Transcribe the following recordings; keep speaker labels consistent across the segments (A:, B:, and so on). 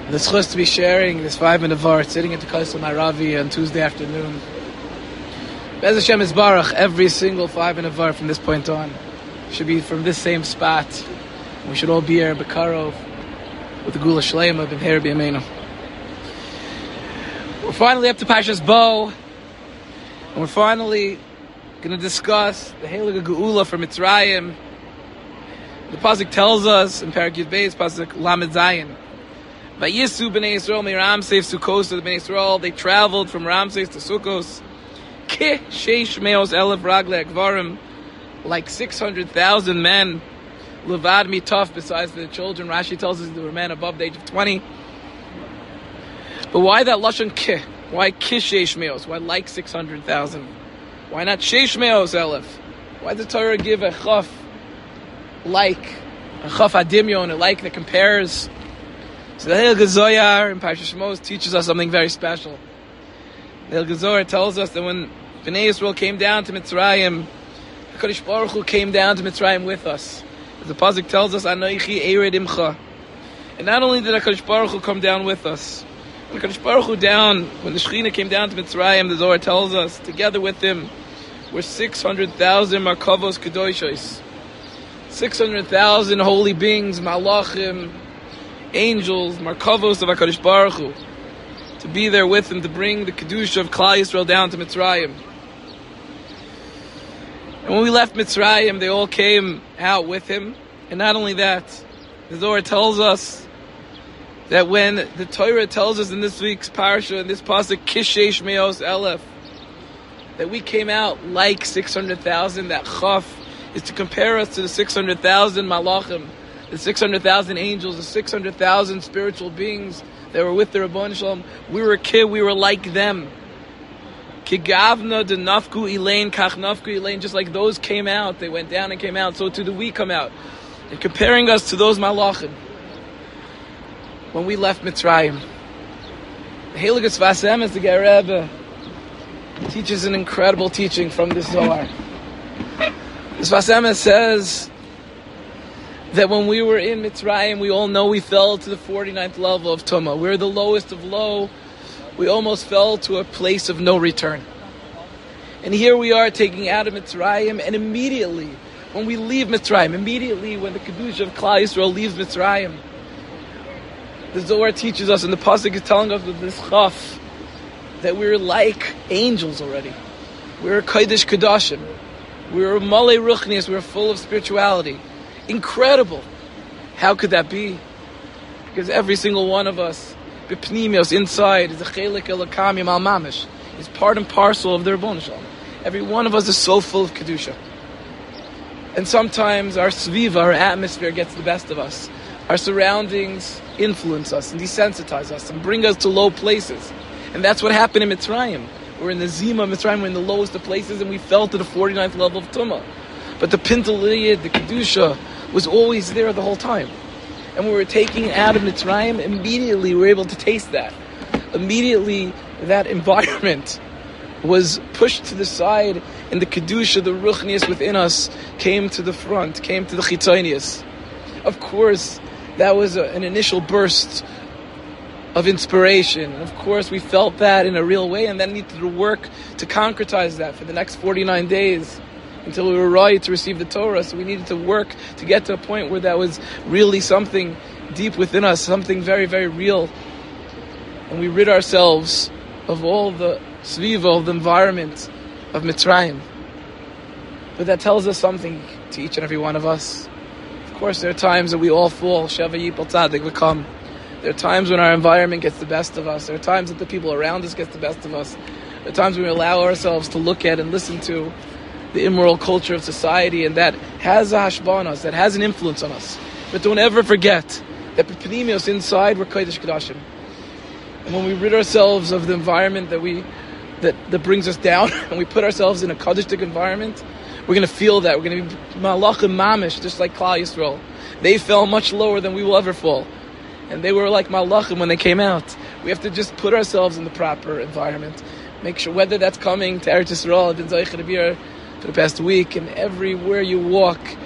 A: The schus to be sharing this 5-minute var, sitting at the Kaisel Maravi on Tuesday afternoon. Bez Hashem is Baruch, every single 5-minute var from this point on should be from this same spot. We should all be here, Bekarov, with the Gula Shleima, B'mher B'yameinu. We're finally up to Parshas Bo, and we're finally going to discuss the Heilige Geula from Mitzrayim. The Pasuk tells us in Parak Yud Beis, Pasuk Lamed Zayin, Vayisu b'nei Yisrael mi Ramses Sukkos, the b'nei Yisrael, they traveled from Ramses to Sukkos, Ke sheish meos elef ragle akvarim, like 600,000 men, levad mitaf, besides the children. Rashi tells us there were men above the age of 20. But why that lashon ke? Why ke sheish meos? Why like 600,000? Why not sheish meos elef? Why did the Torah give a chaf like a chaf adimyon, a like that compares? So the Heilige Zohar in Parshas Shmos teaches us something very special. The Heilige Zohar tells us that when Bnei Yisrael came down to Mitzrayim, HaKadosh Baruch Hu came down to Mitzrayim with us. As the Pasuk tells us, Anoichi Ered Imcha. And not only did HaKadosh Baruch Hu come down with us, when HaKadosh Baruch Hu when the Shekhinah came down to Mitzrayim, the Zohar tells us, together with him were 600,000 Markavos Kedoshos, 600,000 holy beings, Malachim, angels, Markavos of HaKadosh Baruch Hu, to be there with him, to bring the Kedusha of Klal Yisrael down to Mitzrayim. And when we left Mitzrayim, they all came out with him. And not only that, the Zohar tells us that when the Torah tells us in this week's Parsha, in this Pasuk, Kishesh Meos Elef, that we came out like 600,000, that Chaf is to compare us to the 600,000 Malachim, the 600,000 angels, the 600,000 spiritual beings that were with the Rabban Shalom. We were like them. Kigavna de nafku elaine, kach nafku elaine, just like those came out, they went down and came out, so too do we come out. And comparing us to those malachim, when we left Mitzrayim. The Heilige Sfas Emes, the Ger Rebbe, teaches an incredible teaching from this Zohar. The Sfas Emes says that when we were in Mitzrayim, we all know we fell to the 49th level of Tumah. We're the lowest of low. We almost fell to a place of no return. And here we are taking out of Mitzrayim, and immediately, when we leave Mitzrayim, immediately when the Kedusha of Klal Yisrael leaves Mitzrayim, the Zohar teaches us, and the Pasuk is telling us with this chaf, that we're like angels already. We're Kodesh Kodashim. We're Malei Ruchnius. We're full of spirituality. Incredible. How could that be? Because every single one of us, B'pnimios, inside, is a chelik elokam al mamish. It's part and parcel of the Rebbeinu Shalom. Every one of us is so full of Kedusha. And sometimes our sviva, our atmosphere, gets the best of us. Our surroundings influence us and desensitize us and bring us to low places. And that's what happened in Mitzrayim. We're in the Zima of Mitzrayim, we're in the lowest of places, and we fell to the 49th level of Tumah. But the Pintaliyah, the Kedusha, was always there the whole time. And when we were taking out of Mitzrayim, immediately we were able to taste that. Immediately that environment was pushed to the side, and the Kedusha, the Ruchnius within us, came to the front, came to the Chitzonius. Of course, that was an initial burst of inspiration. And of course, we felt that in a real way, and then needed to work to concretize that for the next 49 days. Until we were ready to receive the Torah. So we needed to work to get to a point where that was really something deep within us, something very, very real. And we rid ourselves of all the sviva, of the environment of Mitzrayim. But that tells us something to each and every one of us. Of course, there are times that we all fall. Sheva Yipal Tzadik V'Kam. There are times when our environment gets the best of us. There are times that the people around us get the best of us. There are times when we allow ourselves to look at and listen to the immoral culture of society, and that has a hashbah on us, that has an influence on us. But don't ever forget that P'nimios, inside, we're Kodesh Kodashim. And when we rid ourselves of the environment that brings us down, and we put ourselves in a Kodesh environment, we're going to feel that. We're going to be Malachim Mamish, just like Klal Yisrael. They fell much lower than we will ever fall. And they were like Malachim when they came out. We have to just put ourselves in the proper environment. Make sure, whether that's coming to Eretz Yisrael, I've been Zoich for the past week, and everywhere you walk,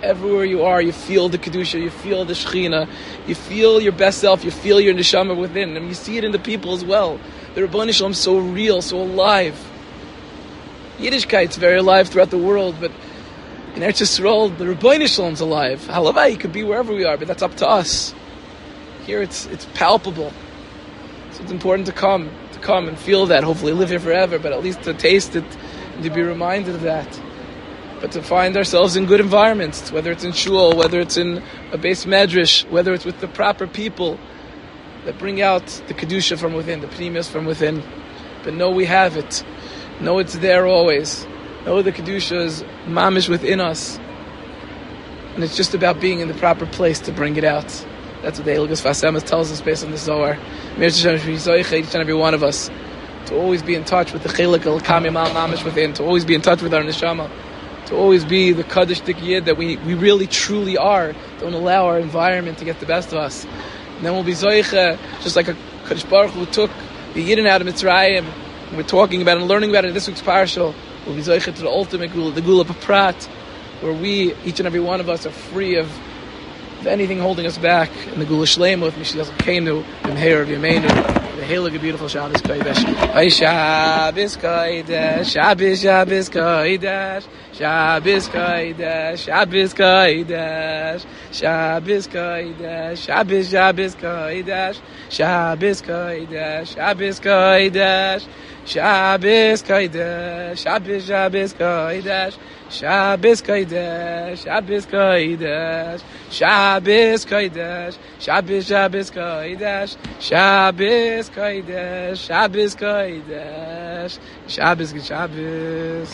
A: everywhere you are, you feel the Kedusha, you feel the Shechina, you feel your best self, you feel your neshama within, and you see it in the people as well. The Rebbeinu Shalom is so real, so alive. Yiddishkeit's very alive throughout the world, but in Eretz Yisrael, the Rebbeinu Shalom's alive. Halavai, it could be wherever we are, but that's up to us. Here it's palpable. So it's important to come and feel that, hopefully live here forever, but at least to taste it and to be reminded of that. But to find ourselves in good environments, whether it's in shul, whether it's in a base medrash, whether it's with the proper people that bring out the Kedusha from within, the Pnimius from within. But know we have it. Know it's there always. Know the Kedusha is mamish within us. And it's just about being in the proper place to bring it out. That's what the Hilchos Vasemas tells us based on the Zohar. Each and every one of us to always be in touch with the Chelik al-Kami mamish within, to always be in touch with our neshama, to always be the Kaddish Dik Yid that we really truly are. Don't allow our environment to get the best of us. And then we'll be Zoiche, just like a Kaddish Baruch who took the Yidden out of Mitzrayim. And we're talking about and learning about it in this week's parashah. We'll be Zoiche to the ultimate Gula, the Gula B'Prat, where we, each and every one of us, are free of anything holding us back. And the Gula Shleima with Mashiach Keinu, the Meher of Yemeinu. The Heilige, beautiful Shabbos Kodesh. Ay Shabbos Kodesh, Shabbos Shabbos Kodesh, Shabbos Kodesh, Shabbos Kodesh, Shabbos Kodesh, Shabbos Shabbos Kodesh, Shabbos Kodesh, Shabbos Kodesh, Shabbos Kodesh, Shabbos Shabbos Kodesh, Shabbos Kodesh, Shabbos Kodesh, Shabbos Kodesh, Shabbos Shabbos Kodesh, Shabbos Kodesh, Shabbos Kodesh, Shabbos Shabbos.